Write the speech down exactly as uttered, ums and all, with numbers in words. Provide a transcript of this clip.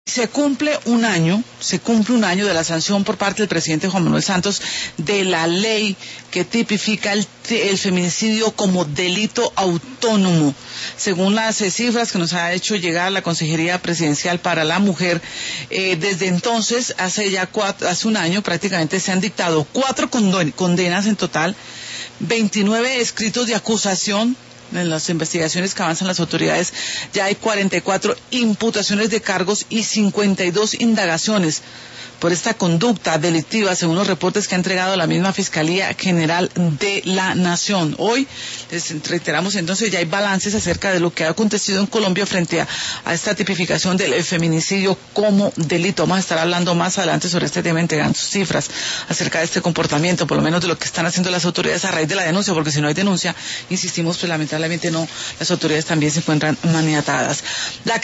Se cumple un año, se cumple un año de la sanción por parte del presidente Juan Manuel Santos de la ley que tipifica el, el feminicidio como delito autónomo. Según las eh, cifras que nos ha hecho llegar la Consejería Presidencial para la Mujer, eh, desde entonces, hace ya cuatro, hace un año prácticamente, se han dictado cuatro condenas en total, veintinueve escritos de acusación. En las investigaciones que avanzan las autoridades ya hay cuarenta y cuatro imputaciones de cargos y cincuenta y dos indagaciones por esta conducta delictiva, según los reportes que ha entregado la misma Fiscalía General de la Nación. Hoy, les reiteramos entonces, ya hay balances acerca de lo que ha acontecido en Colombia frente a, a esta tipificación del feminicidio como delito. Vamos a estar hablando más adelante sobre este tema, entregando cifras acerca de este comportamiento, por lo menos de lo que están haciendo las autoridades a raíz de la denuncia, porque si no hay denuncia, insistimos, pues lamentablemente no, las autoridades también se encuentran maniatadas. La